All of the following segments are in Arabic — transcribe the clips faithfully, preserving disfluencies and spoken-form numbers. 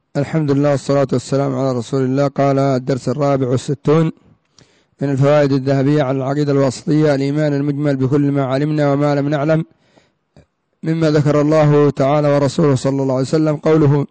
الحمد لله والصلاة والسلام على رسول الله. قال الدرس الرابع والستون من الفوائد الذهبية على العقيدة الواسطية: الإيمان المجمل بكل ما علمنا وما لم نعلم مما ذكر الله تعالى ورسوله صلى الله عليه وسلم. قوله: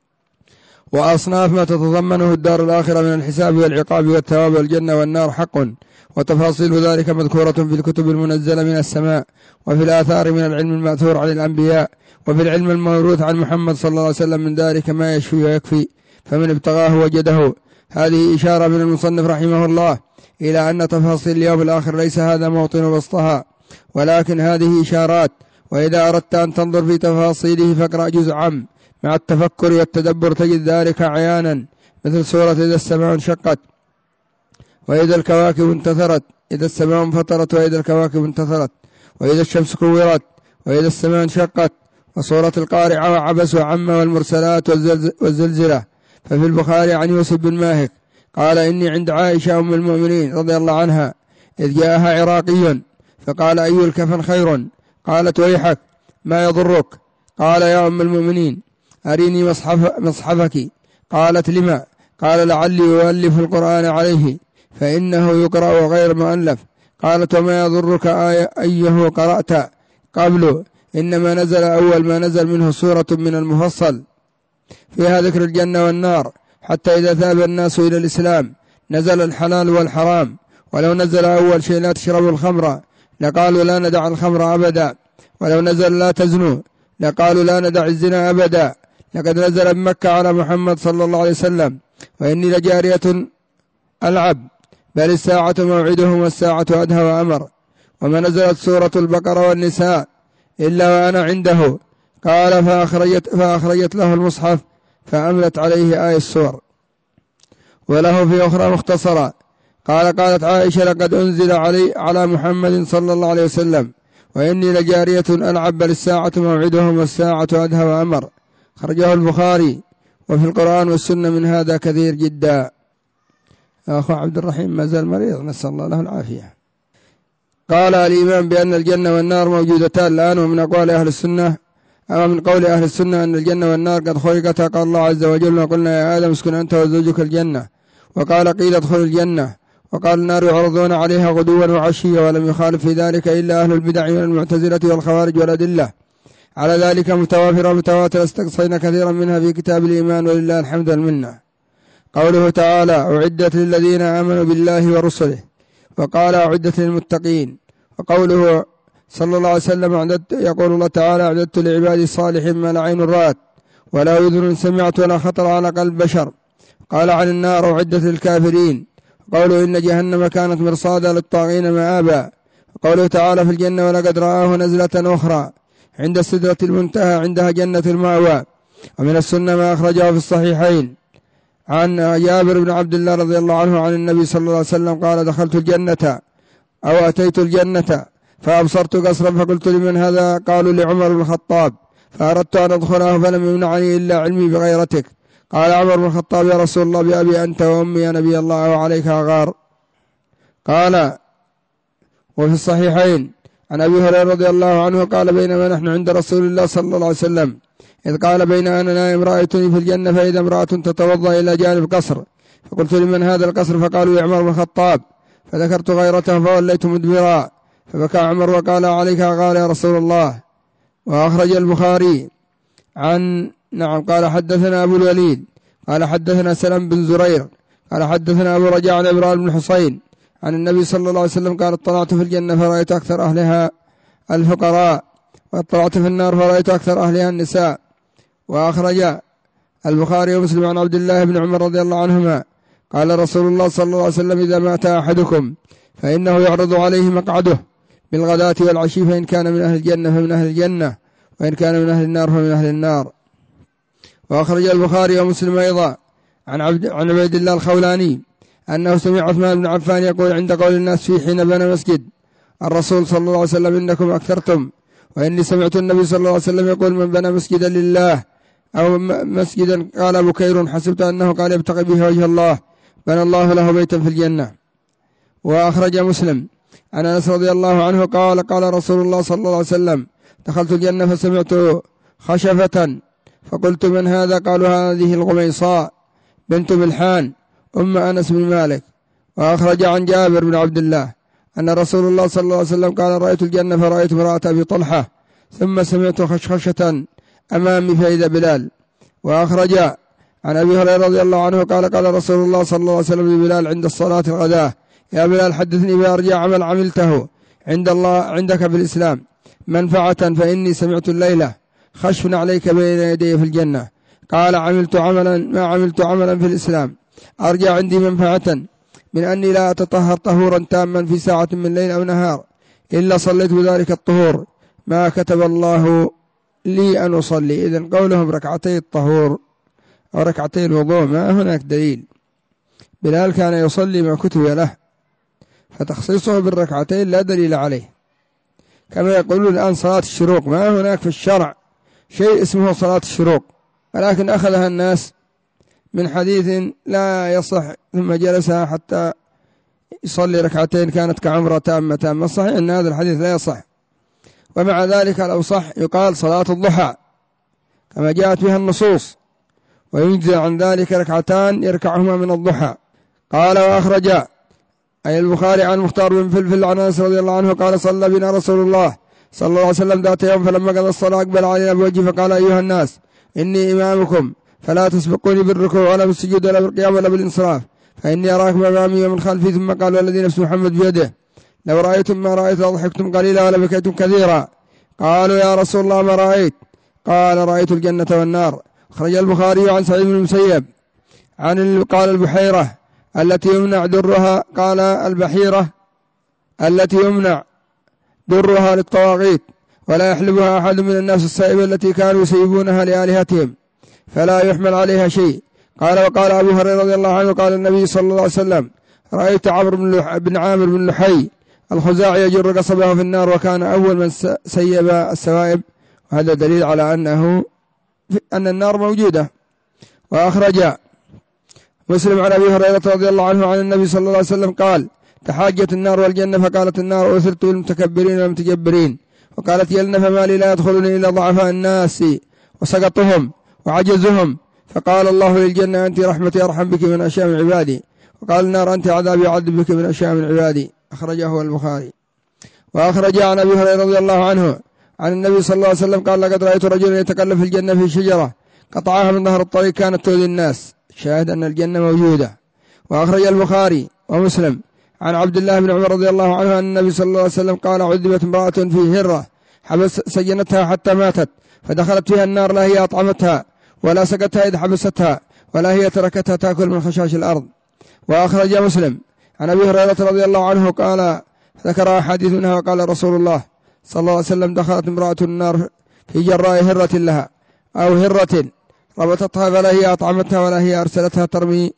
وأصناف ما تتضمنه الدار الآخرة من الحساب والعقاب والثواب والجنة والنار حق، وتفاصيل ذلك مذكورة في الكتب المنزلة من السماء، وفي الآثار من العلم المأثور عن الأنبياء، وفي العلم الموروث عن محمد صلى الله عليه وسلم من ذلك ما يشفي ويكفي، فمن ابتغاه وجده. هذه إشارة من المصنف رحمه الله إلى أن تفاصيل اليوم الآخر ليس هذا موطن بسطها، ولكن هذه إشارات، وإذا أردت أن تنظر في تفاصيله فاقرأ جزء عام مع التفكر والتدبر تجد ذلك عيانا، مثل سورة إذا السماء انشقت، وإذا الكواكب انتثرت، إذا السماء انفطرت، وإذا الكواكب انتثرت، وإذا الشمس كورت، وإذا السماء انشقت، وسورة القارعة وعبس وعم والمرسلات والزلزلة. ففي البخاري عن يوسف بن ماهك قال: إني عند عائشة أم المؤمنين رضي الله عنها إذ جاءها عراقي فقال: أي الكفن خير؟ قالت: ويحك ما يضرك؟ قال: يا أم المؤمنين أريني مصحف مصحفك. قالت: لما؟ قال: لعلي أؤلف القرآن عليه فإنه يقرأ غير مؤلف. قالت: وما يضرك أيه قرأت قبل؟ إنما نزل أول ما نزل منه سورة من المفصل فيها ذكر الجنة والنار، حتى إذا ذهب الناس إلى الإسلام نزل الحلال والحرام. ولو نزل أول شيء لا تشربوا الخمر لقالوا لا ندع الخمر أبدا، ولو نزل لا تزنوا لقالوا لا ندع الزنا أبدا. لقد نزل بمكة على محمد صلى الله عليه وسلم: وإني لجارية ألعب بل الساعة موعدهم والساعة أدهى وأمر. وما نزلت سورة البقرة والنساء إلا وأنا عنده. قال: فأخرجت, فأخرجت له المصحف فأملت عليه آية السور. وله في أخرى مختصرة قال: قالت عائشة: لقد أنزل علي على محمد صلى الله عليه وسلم: وإني لجارية ألعب بل الساعة موعدهم والساعة أدهى وأمر. خرجه البخاري. وفي القرآن والسنة من هذا كثير جدا. أخو عبد الرحيم ما زال مريض، نسأل الله له العافية. قال: الإيمان بأن الجنة والنار موجودتان الآن. ومن أقوال أهل السنة أما من قول أهل السنة أن الجنة والنار قد خلقتا، قال الله عز وجل: وقلنا يا آدم اسكن أنت وزوجك الجنة. وقال: قيل ادخلوا الجنة. وقال: النار يعرضون عليها غدوا وعشيا. ولم يخالف في ذلك إلا أهل البدع من المعتزلة والخوارج، والأدلة على ذلك متوافرة متواترة استقصينا كثيرا منها في كتاب الإيمان، ولله الحمد والمنة. قوله تعالى: أعدت للذين آمنوا بالله ورسله. وقال: أعدت للمتقين. وقوله صلى الله عليه وسلم: يقول الله تعالى: أعددت لعبادي الصالحين ما لا عين رأت ولا أذن سمعت ولا خطر على قلب بشر. قال عن النار: أعدت للكافرين. قوله: إن جهنم كانت مرصادا للطاغين مآبا. قوله تعالى في الجنة: ولقد رآه نزلة أخرى عند السدرة المنتهى عندها جنة المأوى. ومن السنة ما أخرجه في الصحيحين عن جابر بن عبد الله رضي الله عنه عن النبي صلى الله عليه وسلم قال: دخلت الجنة أو أتيت الجنة فأبصرت قصرا فقلت: لمن هذا؟ قالوا: لعمر بن الخطاب. فأردت أن أدخله فلم يمنعني إلا علمي بغيرتك. قال عمر بن الخطاب: يا رسول الله، بأبي أنت وأمي يا نبي الله، وعليك أغار. قال: وفي الصحيحين عن أبي هريرة رضي الله عنه قال: بينما نحن عند رسول الله صلى الله عليه وسلم إذ قال: بين أنا نائم رأيتني في الجنة فإذا امرأة تتوضأ إلى جانب قصر، فقلت: لمن هذا القصر؟ فقالوا: لعمر بن الخطاب. فذكرت غيرته فوليت مدبرا، فبكى عمر وقال: عليك قال يا رسول الله. وأخرج البخاري عن نعم قال: حدثنا أبو الوليد قال: حدثنا سلم بن زرير قال: حدثنا أبو رجاء عن إبراهيم بن حصين عن النبي صلى الله عليه وسلم قال: اطلعت في الجنة فرأيت أكثر أهلها الفقراء، واطلعت في النار فرأيت أكثر أهلها النساء. وأخرج البخاري ومسلم عن عبد الله بن عمر رضي الله عنهما قال رسول الله صلى الله عليه وسلم: إذا مات أحدكم فإنه يعرض عليه مقعده بالغداة والعشي، فإن كان من أهل الجنة فمن أهل الجنة، وإن كان من أهل النار فمن أهل النار. وأخرج البخاري ومسلم أيضا عن عبد عن عبيد الله الخولاني أنه سمع عثمان بن عفان يقول عند قول الناس فيه حين بنى مسجد الرسول صلى الله عليه وسلم: إنكم أكثرتم. وإني سمعت النبي صلى الله عليه وسلم يقول: من بنى مسجدا لله أو مسجدا قال بكير حسبت أنه قال يبتغي به وجه الله بنى الله له بيتا في الجنة. وأخرج مسلم عن أنس رضي الله عنه قال: قال رسول الله صلى الله عليه وسلم: دخلت الجنة فسمعت خشفة فقلت من هذا؟ قالوا هذه الغميصاء بنت ملحان أم أنس بن مالك. وأخرج عن جابر بن عبد الله أن رسول الله صلى الله عليه وسلم قال رأيت الجنة فرأيت امرأة أبي طلحة ثم سمعت خشخشة أمامي فإذا بلال. وأخرج عن أبي هريرة رضي الله عنه قال قال رسول الله صلى الله عليه وسلم لبلال عند الصلاة الغداة: يا بلال حدثني بأرجى عمل عملته عند الله عندك في الإسلام منفعة، فإني سمعت الليلة خشف عليك بين يدي في الجنة. قال: عملت عملا ما عملت عملا في الإسلام أرجى عندي منفعة من أني لا أتطهر طهورا تاما في ساعة من ليل أو نهار إلا صليت بذلك الطهور ما كتب الله لي أن أصلي. إذن قولهم ركعتي الطهور أو ركعتي الوضوء ما هناك دليل. بلال كان يصلي ما كتب له، فتخصيصه بالركعتين لا دليل عليه. كما يقولون الآن صلاة الشروق، ما هناك في الشرع شيء اسمه صلاة الشروق، ولكن أخذها الناس من حديث لا يصح ثم جلسها حتى يصلي ركعتين كانت كعمرة تامة تامة. صحيح أن هذا الحديث لا يصح، ومع ذلك لو صح يقال صلاة الضحى كما جاءت بها النصوص، ويجزى عن ذلك ركعتان يركعهما من الضحى. قال: وأخرج أي البخاري عن مختار بن فلفل عن أنس رضي الله عنه قال: صلى بنا رسول الله صلى الله عليه وسلم ذات يوم، فلما قضى الصلاة أقبل علينا بوجهه فقال: أيها الناس إني إمامكم فلا تسبقوني بالركوع ولا بالسجود ولا بالقيام ولا بالانصراف، فإني أراكم أمامي ومن خلفي. ثم قال: والذي نفس محمد بيده لو رأيتم ما رأيت لضحكتم قليلا ولا بكيتم كثيرا. قالوا: يا رسول الله ما رأيت؟ قال: رأيت الجنة والنار. أخرج البخاري عن سعيد بن المسيب عن قال: البحيرة التي يمنع درها، قال: البحيرة التي يمنع درها للطواغيت ولا يحلبها أحد من الناس السائبة التي كانوا يسيبونها لآلهتهم فلا يحمل عليها شيء. قال: وقال أبو هريرة رضي الله عنه قال النبي صلى الله عليه وسلم: رأيت عمرو بن عامر بن لحي الخزاعي يجر قصبه في النار وكان أول من سيب السوائب. وهذا دليل على أنه أن النار موجودة. وأخرج مسلم عن أبي هريرة رضي الله عنه عن النبي صلى الله عليه وسلم قال: تحاجت النار والجنة فقالت النار: أثرت بالمتكبرين والمتجبرين. وقالت: يلن فما لي لا يدخلني إلا ضعفاء الناس وسقطهم وعجزهم. فقال الله للجنة: أنت رحمتي أرحم بك من أشياء من عبادي. وقال النار: أنت عذابي أعذب بك من أشياء من عبادي. أخرجه البخاري. وأخرج عن أبي هريرة رضي الله عنه عن النبي صلى الله عليه وسلم قال: لقد رأيت رجلا يتكلم في الجنة في شجرة قطعها من ظهر الطريق كانت تؤذي الناس. شاهد أن الجنة موجودة. وأخرج البخاري ومسلم عن عبد الله بن عمر رضي الله عنه أن النبي صلى الله عليه وسلم قال: عذبت امرأة في هرة حبس سجنتها حتى ماتت، فدخلت فيها النار لا هي أطعمتها ولا سقتها إذ حبستها ولا هي تركتها تأكل من خشاش الأرض. وأخرج مسلم عن أبي هريرة رضي الله عنه قال: ذكر أحاديث منها وقال رسول الله صلى الله عليه وسلم: دخلت امرأة النار في جراء هرة لها أو هرة ربطتها فلا هي أطعمتها ولا هي أرسلتها ترمي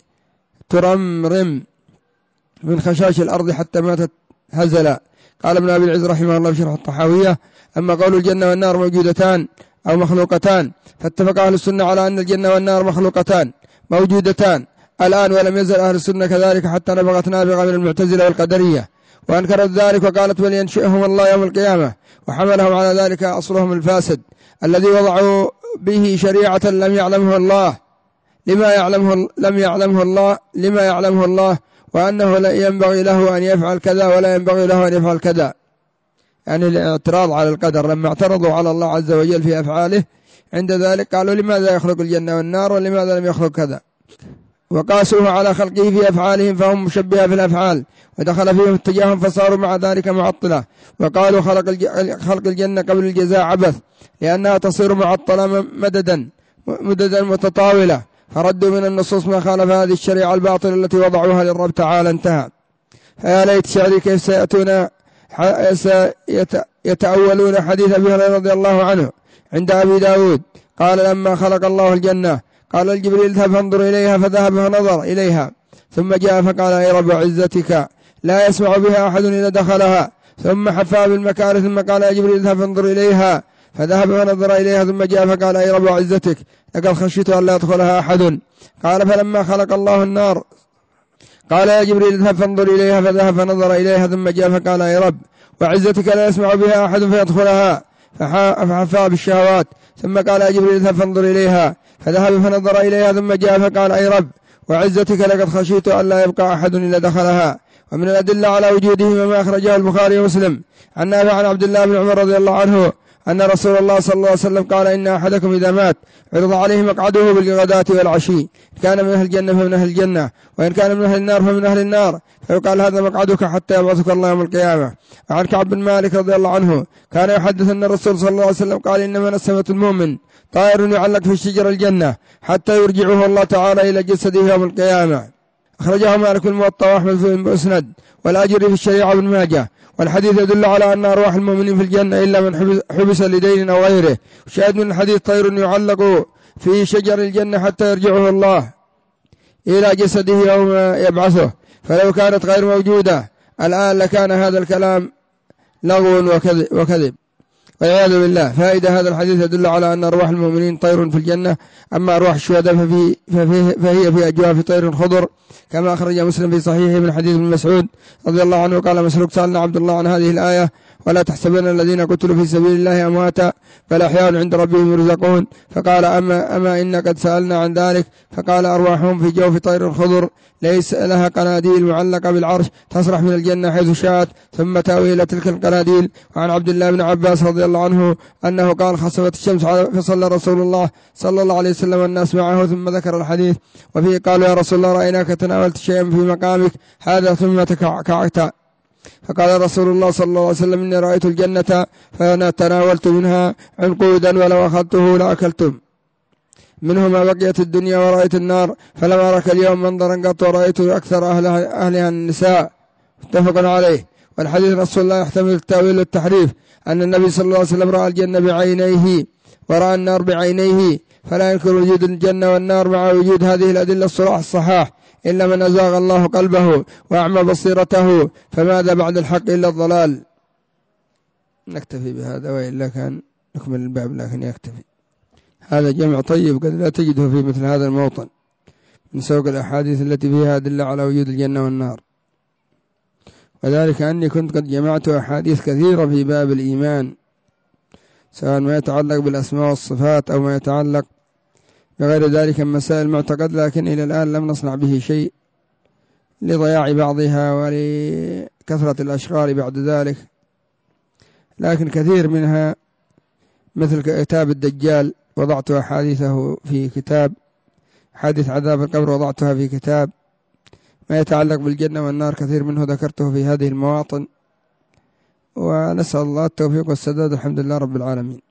ترمرم من خشاش الأرض حتى ماتت هزلا. قال ابن أبي العز رحمه الله في شرح الطحاوية: أما قول الجنة والنار موجودتان أو مخلوقتان فاتفق أهل السنة على أن الجنة والنار مخلوقتان موجودتان الآن، ولم يزل أهل السنة كذلك حتى نبغت نابغة من المعتزلة والقدرية وأنكرت ذلك وقالت: بل ينشئهم الله يوم القيامة. وحملهم على ذلك أصلهم الفاسد الذي وضعوا به شريعة لم يعلمه الله لما يعلمه لم يعلمه الله لما يعلمه الله وأنه لا ينبغي له أن يفعل كذا ولا ينبغي له أن يفعل كذا. يعني الاعتراض على القدر لما اعترضوا على الله عز وجل في أفعاله، عند ذلك قالوا: لماذا يخلق الجنة والنار ولماذا لم يخلق كذا؟ وقاسوه على خلقه في أفعالهم فهم مشبهة في الأفعال، ودخل فيهم اتجاههم فصاروا مع ذلك معطلة. وقالوا: خلق الجنة قبل الجزاء عبث لأنها تصير معطلة مددا مددا متطاولة، فردوا من النصوص ما خالف هذه الشريعة الباطلة التي وضعوها للرب تعالى. انتهى. فيا ليت شعري كيف سيأتون يتأولون حديث أبي هريرة رضي الله عنه عند أبي داود قال: لما خلق الله الجنة قال الجبريل: اذهب فانظر إليها، فذهب فنظر إليها ثم جاء فقال: أي رب عزتك لا يسمع بها أحد إذا دخلها. ثم حفى بالمكاره ثم قال: يا جبريل اذهب فانظر إليها، فذهب فنظر إليها ثم جاء فقال: أي رب عزتك لقد خشيت أن لا يدخلها أحد. قال: فلما خلق الله النار قال: يا جبريل اذهب فانظر إليها، فذهب فنظر إليها ثم جاء فقال: أي رب وعزتك لا يسمع بها أحد فيدخلها. فحفى بالشهوات، ثم قال يا جبريل اذهب فانظر إليها، فذهب فنظر إليها ثم جاء فقال أي رب وعزتك لقد خشيت أن لا يبقى أحد إلا دخلها. ومن الأدلة على وجودهما ما أخرجه البخاري ومسلم عن نافع عن عبد الله بن عمر رضي الله عنه أن رسول الله صلى الله عليه وسلم قال إن أحدكم إذا مات عرض عليه مقعده بالغداة والعشي، كان من أهل الجنة فمن أهل الجنة، وإن كان من أهل النار فمن أهل النار، فيقال هذا مقعدك حتى يبعثك الله يوم القيامة. وعن كعب بن مالك رضي الله عنه كان يحدث أن الرسول صلى الله عليه وسلم قال إنما نسمة المؤمن طائر يعلق في شجر الجنة حتى يرجعه الله تعالى إلى جسده يوم القيامة. أخرجه مالك الموطأ وأحمد في المسند والأجري في الشريعة بن ماجه. والحديث يدل على أن أرواح المؤمنين في الجنة إلا من حبس لدين أو غيره. شاهد من الحديث طير يعلق في شجر الجنة حتى يرجعه الله إلى جسده يوم يبعثه، فلو كانت غير موجودة الآن لكان هذا الكلام لغو وكذب والعياذ بالله. فائدة هذا الحديث يدل على أن أرواح المؤمنين طير في الجنة، أما أرواح الشهداء ففي فهي في أجواف طير خضر، كما أخرج مسلم في صحيحه من حديث ابن مسعود رضي الله عنه قال مسروق سألنا عبد الله عن هذه الآية ولا تحسبن الذين قتلوا في سبيل الله أمواتا بل أحياء عند ربهم يرزقون، فقال أما, أما إن قد سألنا عن ذلك، فقال أرواحهم في جوف طير خضر ليس لها قناديل معلقة بالعرش تصرح من الجنة حيث شاءت ثم تأوي إلى تلك القناديل. وعن عبد الله بن عباس رضي الله عنه أنه قال خسفت الشمس فصلى رسول الله صلى الله عليه وسلم والناس معه ثم ذكر الحديث، وفيه قالوا يا رسول الله رأيناك تناولت شيئا في مقامك هذا ثم تكعكعت، فقال رسول الله صلى الله عليه وسلم إني رأيت الجنة فأنا تناولت منها عنقودا ولو أخذته لأكلتم منه ما بقيت الدنيا، ورأيت النار فلم أرك اليوم منظرا قط ورأيت أكثر أهلها, أهلها النساء. متفق عليه. والحديث رسول الله يحتمل التأويل والتحريف، أن النبي صلى الله عليه وسلم رأى الجنة بعينيه ورأى النار بعينيه، فلا ينكر وجود الجنة والنار مع وجود هذه الأدلة الصراح الصحاح إلا من أزاغ الله قلبه وأعمى بصيرته، فماذا بعد الحق إلا الضلال. نكتفي بهذا وإلا كان نكمل الباب لكن يكتفي. هذا جمع طيب قد لا تجده في مثل هذا الموطن من سوق الأحاديث التي فيها أدلة على وجود الجنة والنار، وذلك أني كنت قد جمعت أحاديث كثيرة في باب الإيمان سواء ما يتعلق بالأسماء والصفات أو ما يتعلق بغير ذلك من مسائل المعتقد، لكن إلى الآن لم نصنع به شيء لضياع بعضها ولكثرة الأشغال بعد ذلك، لكن كثير منها مثل كتاب الدجال وضعت أحاديثه في كتاب، حادث عذاب القبر وضعتها في كتاب، ما يتعلق بالجنة والنار كثير منه ذكرته في هذه المواطن، ونسأل الله التوفيق والسداد. الحمد لله رب العالمين.